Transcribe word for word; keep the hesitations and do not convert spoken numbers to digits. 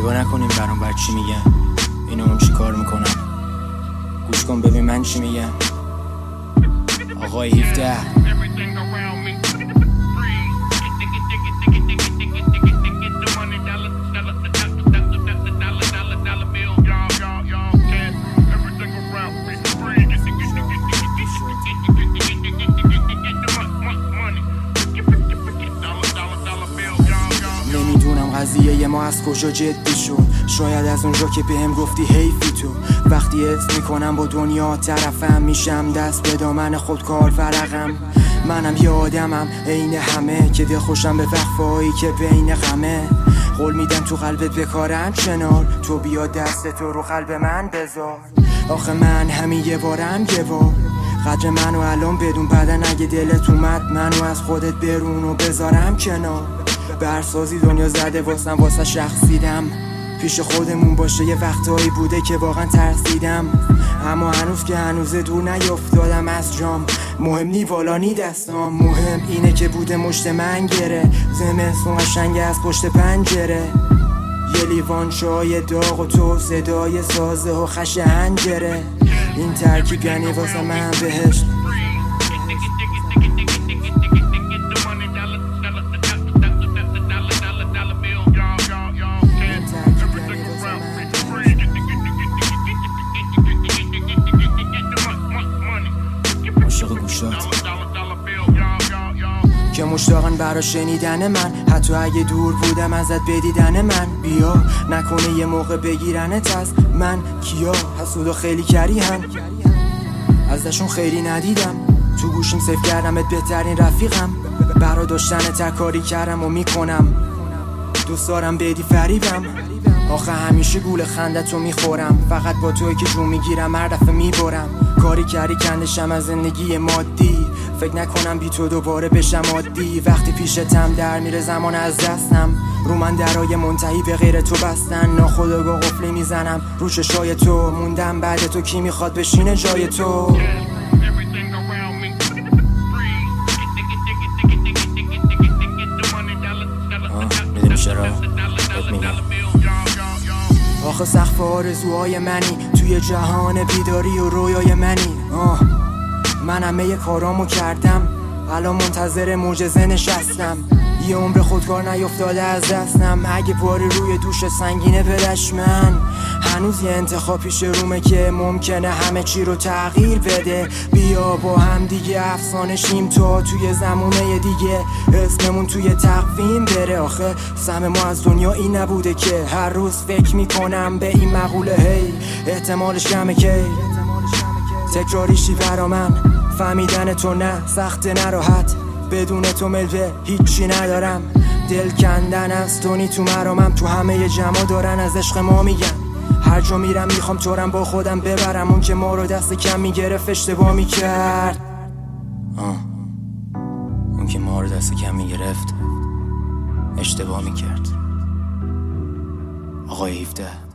نگاه نکنیم برام بر چی میگن، اینو اون چی کار میکنم. گوش کن ببین من چی میگم. آقای هفده نمیدونم قضیه ما از کجا جدی شد، شاید از اونجا که بهم گفتی حیفی تو. وقتی حس میکنم با دنیا طرفم، میشم دست به دامن خود کار فرقم. منم یه آدمم عین همه که دل خوشم به وقفایی که بین غمه. قول میدم تو قلبت بکارم کنار، تو بیا دست تو رو قلب من بذار. آخه من همین یه بارم یه بار، قدر منو الان بدون بدن. اگه دلت اومد منو از خودت برون و بذارم کنار. برسازی دنیا زده واسم، واسه شخصیدم پیش خودمون باشه. یه وقتایی بوده که واقعا ترسیدم، اما هنوز که هنوز دور نیفتادم از جام. مهم نی والا نی دستام، مهم اینه که بوده مشت من گره. زمستون قشنگ از پشت پنجره، یه لیوان چای داغ و تو صدای سازه و خش هنجره. این ترکیب یعنی واسه من بهشت. که مشتاقن برا شنیدن من، حتی اگه دور بودم ازت بدیدن من. بیا نکنه یه موقع بگیرنت از من. کیا حسودا خیلی کری هم، ازشون خیلی ندیدم. تو گوشیم سیف کردمت بهترین رفیقم. برا داشتن تکاری کردم و میکنم، دوست دارم بدی فریبم. آخه همیشه گول خندتو میخورم، فقط با توی که جون میگیرم هر دفعه میبرم. کاری کردی کندشم از زندگی مادی، فکر نکنم بی تو دوباره بشم عادی. وقتی پیشتم در میره زمان از دستم، رو من درای منتهی به غیر تو بستن. ناخودآگاه قفلی میزنم رو چشای تو، موندم بعد تو کی میخواد بشینه جای تو. میدونی چرا؟ آخه سقف آرزوهای منی، توی جهان بیداری و رویای منی. آه من همه یه کارامو کردم، الان منتظر معجزه نشستم. یه عمر خودکار نیفتاده از دستم، اگه باری روی دوش سنگینه بدش من. هنوز یه انتخاب پیش رومه که ممکنه همه چی رو تغییر بده. بیا با هم دیگه افسانه شیم تا توی زمونه دیگه اسممون توی تقویم بره. آخه سهم ما از دنیا این نبوده که هر روز فکر میکنم به این مقوله هی احتمالش کمه که تکراریشی برا من. فهمیدن تو نه سخت نه راحت، بدون تو ملوه هیچی ندارم. دل کندن از تو نی تو مرامم، تو همه جمع دارن از عشق ما میگن. هر جا میرم میخوام تورم با خودم ببرم، اون که ما رو دست کم میگرفت اشتباه میکرد. آه اون که ما رو دست کم میگرفت اشتباه میکرد. آقای هفده